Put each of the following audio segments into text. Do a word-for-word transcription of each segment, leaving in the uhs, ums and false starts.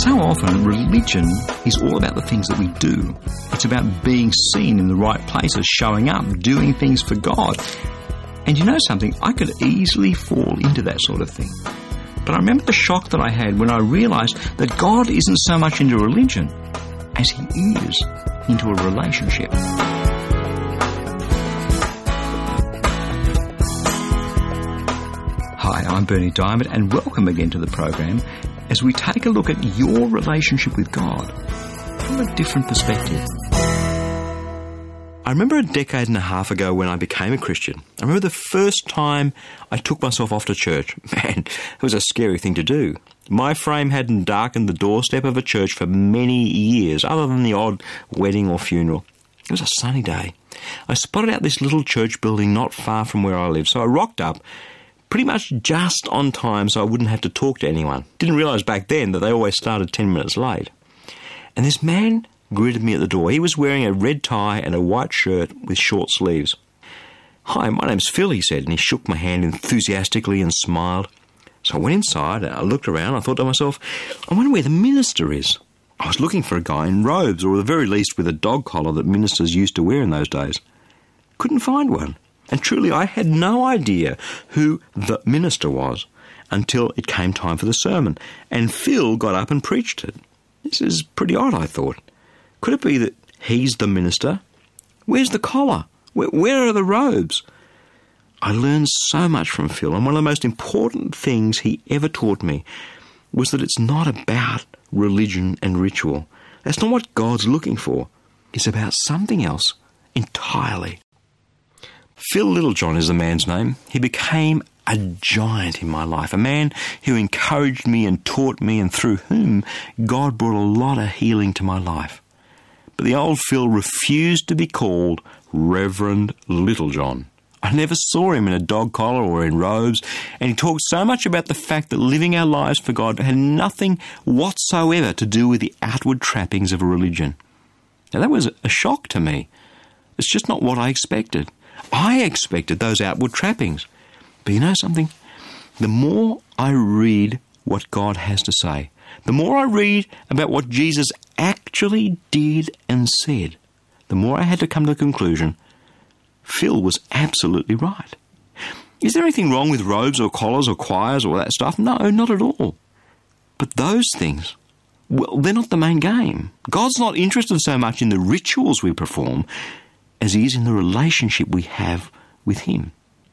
So often, religion is all about the things that we do. It's about being seen in the right places, showing up, doing things for God. And you know something? I could easily fall into that sort of thing. But I remember the shock that I had when I realised that God isn't so much into religion as He is into a relationship. Hi, I'm Berni Dymet, and welcome again to the program as we take a look at your relationship with God from a different perspective. I remember a decade and a half ago when I became a Christian. I remember the first time I took myself off to church. Man, it was a scary thing to do. My frame hadn't darkened the doorstep of a church for many years, other than the odd wedding or funeral. It was a sunny day. I spotted out this little church building not far from where I lived, so I rocked up pretty much just on time so I wouldn't have to talk to anyone. Didn't realise back then that they always started ten minutes late. And this man greeted me at the door. He was wearing a red tie and a white shirt with short sleeves. "Hi, my name's Phil," he said, and he shook my hand enthusiastically and smiled. So I went inside and I looked around. I thought to myself, I wonder where the minister is. I was looking for a guy in robes, or at the very least with a dog collar that ministers used to wear in those days. Couldn't find one. And truly, I had no idea who the minister was until it came time for the sermon. And Phil got up and preached it. This is pretty odd, I thought. Could it be that he's the minister? Where's the collar? Where, where are the robes? I learned so much from Phil, and one of the most important things he ever taught me was that it's not about religion and ritual. That's not what God's looking for. It's about something else entirely. Phil Littlejohn is the man's name. He became a giant in my life, a man who encouraged me and taught me, and through whom God brought a lot of healing to my life. But the old Phil refused to be called Reverend Littlejohn. I never saw him in a dog collar or in robes, and he talked so much about the fact that living our lives for God had nothing whatsoever to do with the outward trappings of a religion. Now that was a shock to me. It's just not what I expected. I expected those outward trappings. But you know something? The more I read what God has to say, the more I read about what Jesus actually did and said, the more I had to come to the conclusion, Phil was absolutely right. Is there anything wrong with robes or collars or choirs or that stuff? No, not at all. But those things, well, they're not the main game. God's not interested so much in the rituals we perform as He is in the relationship we have with Him.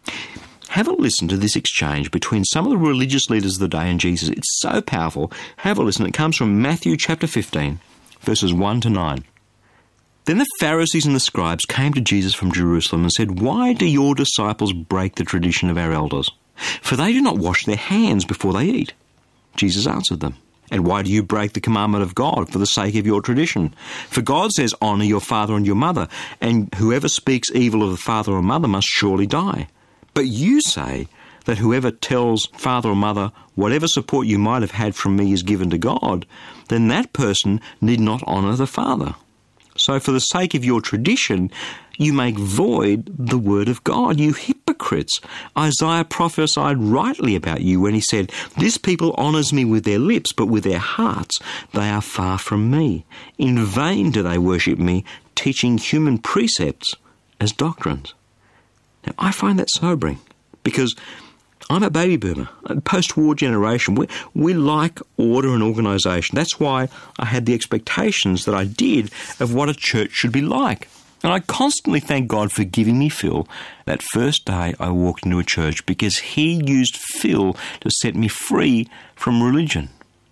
Have a listen to this exchange between some of the religious leaders of the day and Jesus. It's so powerful. Have a listen. It comes from Matthew chapter fifteen, verses one to nine. Then the Pharisees and the scribes came to Jesus from Jerusalem and said, "Why do your disciples break the tradition of our elders? For they do not wash their hands before they eat." Jesus answered them, "And why do you break the commandment of God for the sake of your tradition? For God says, 'Honour your father and your mother,' and whoever speaks evil of the father or mother must surely die. But you say that whoever tells father or mother, 'Whatever support you might have had from me is given to God,' then that person need not honour the father. So for the sake of your tradition, you make void the word of God. You hypocrites! Isaiah prophesied rightly about you when he said, 'This people honours me with their lips, but with their hearts they are far from me. In vain do they worship me, teaching human precepts as doctrines.'" Now, I find that sobering, because I'm a baby boomer, a post-war generation. We, we like order and organisation. That's why I had the expectations that I did of what a church should be like. And I constantly thank God for giving me Phil that first day I walked into a church, because he used Phil to set me free from religion.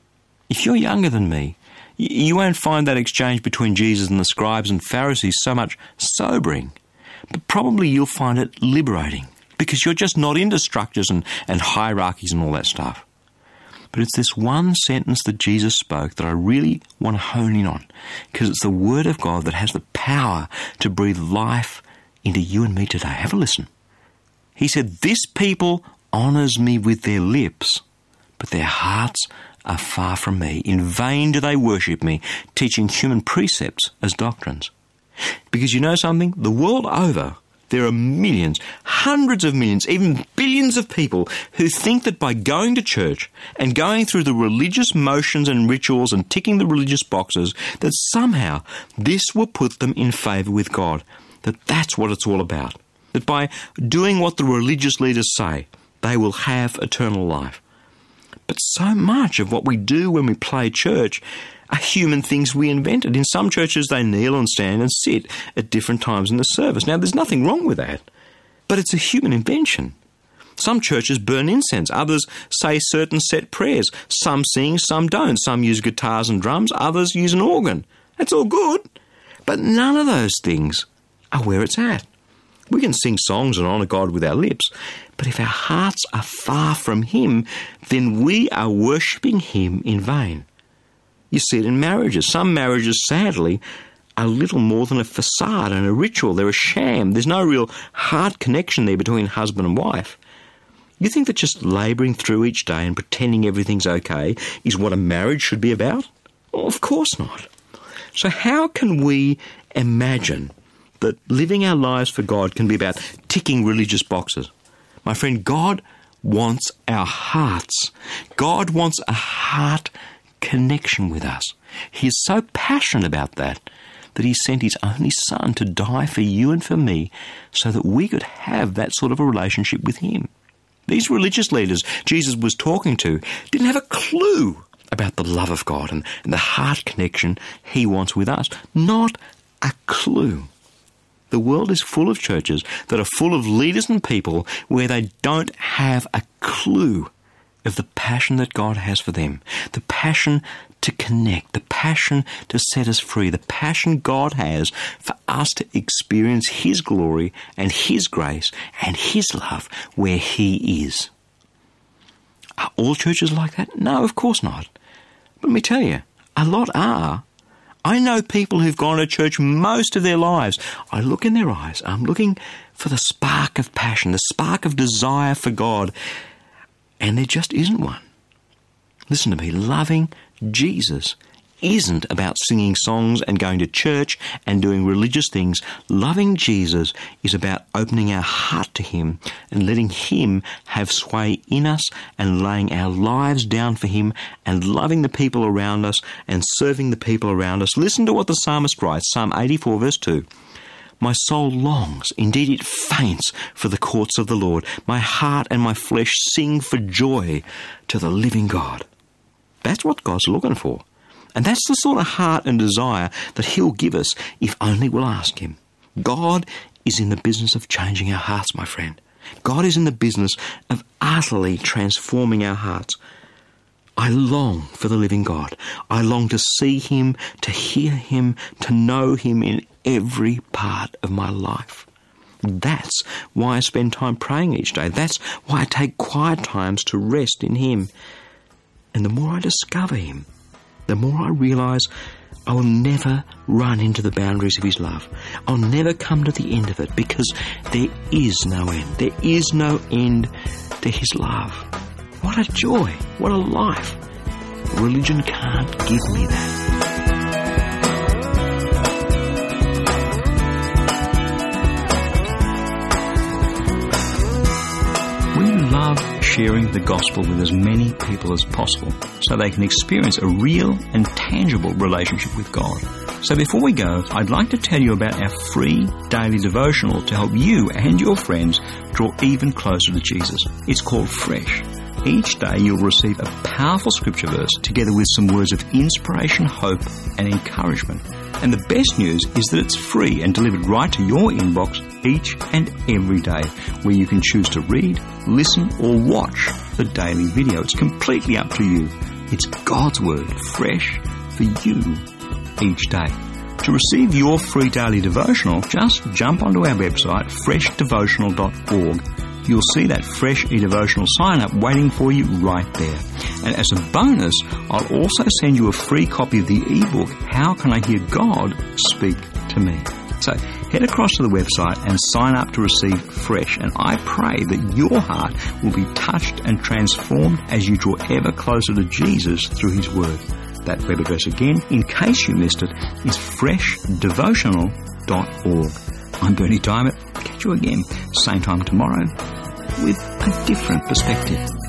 If you're younger than me, you won't find that exchange between Jesus and the scribes and Pharisees so much sobering, but probably you'll find it liberating, because you're just not into structures and, and hierarchies and all that stuff. But it's this one sentence that Jesus spoke that I really want to hone in on, because it's the Word of God that has the power to breathe life into you and me today. Have a listen. He said, "This people honours me with their lips, but their hearts are far from me. In vain do they worship me, teaching human precepts as doctrines." Because you know something? The world over, there are millions, hundreds of millions, even billions of people who think that by going to church and going through the religious motions and rituals and ticking the religious boxes, that somehow this will put them in favour with God. That that's what it's all about. That by doing what the religious leaders say, they will have eternal life. But so much of what we do when we play church are human things we invented. In some churches, they kneel and stand and sit at different times in the service. Now, there's nothing wrong with that, but it's a human invention. Some churches burn incense. Others say certain set prayers. Some sing, some don't. Some use guitars and drums. Others use an organ. That's all good. But none of those things are where it's at. We can sing songs and honour God with our lips, but if our hearts are far from Him, then we are worshipping Him in vain. You see it in marriages. Some marriages, sadly, are little more than a facade and a ritual. They're a sham. There's no real heart connection there between husband and wife. You think that just labouring through each day and pretending everything's okay is what a marriage should be about? Well, of course not. So how can we imagine that living our lives for God can be about ticking religious boxes? My friend, God wants our hearts. God wants a heart connection with us. He is so passionate about that that He sent His only Son to die for you and for me so that we could have that sort of a relationship with Him. These religious leaders Jesus was talking to didn't have a clue about the love of God and, and the heart connection He wants with us. Not a clue. The world is full of churches that are full of leaders and people where they don't have a clue of the passion that God has for them, the passion to connect, the passion to set us free, the passion God has for us to experience His glory and His grace and His love where He is. Are all churches like that? No, of course not. But let me tell you, a lot are. I know people who've gone to church most of their lives. I look in their eyes. I'm looking for the spark of passion, the spark of desire for God, and there just isn't one. Listen to me. Loving Jesus isn't about singing songs and going to church and doing religious things. Loving Jesus is about opening our heart to Him and letting Him have sway in us and laying our lives down for Him and loving the people around us and serving the people around us. Listen to what the psalmist writes, Psalm eighty-four verse two. My soul longs, indeed it faints, for the courts of the Lord. My heart and my flesh sing for joy to the living God. That's what God's looking for. And that's the sort of heart and desire that He'll give us if only we'll ask Him. God is in the business of changing our hearts, my friend. God is in the business of utterly transforming our hearts. I long for the living God. I long to see Him, to hear Him, to know Him in every part of my life. That's why I spend time praying each day. That's why I take quiet times to rest in Him. And the more I discover Him, the more I realise I will never run into the boundaries of His love. I'll never come to the end of it because there is no end. There is no end to His love. What a joy. What a life. Religion can't give me that. We love sharing the gospel with as many people as possible so they can experience a real and tangible relationship with God. So before we go, I'd like to tell you about our free daily devotional to help you and your friends draw even closer to Jesus. It's called Fresh. Each day you'll receive a powerful scripture verse together with some words of inspiration, hope and encouragement. And the best news is that it's free and delivered right to your inbox each and every day, where you can choose to read, listen or watch the daily video. It's completely up to you. It's God's Word, fresh for you each day. To receive your free daily devotional, just jump onto our website, fresh devotional dot org. You'll see that Fresh eDevotional sign-up waiting for you right there. And as a bonus, I'll also send you a free copy of the ebook, How Can I Hear God Speak to Me? So head across to the website and sign up to receive Fresh, and I pray that your heart will be touched and transformed as you draw ever closer to Jesus through His Word. That web address again, in case you missed it, is fresh devotional dot org. I'm Bernie Diamond. Catch you again, same time tomorrow, with a different perspective.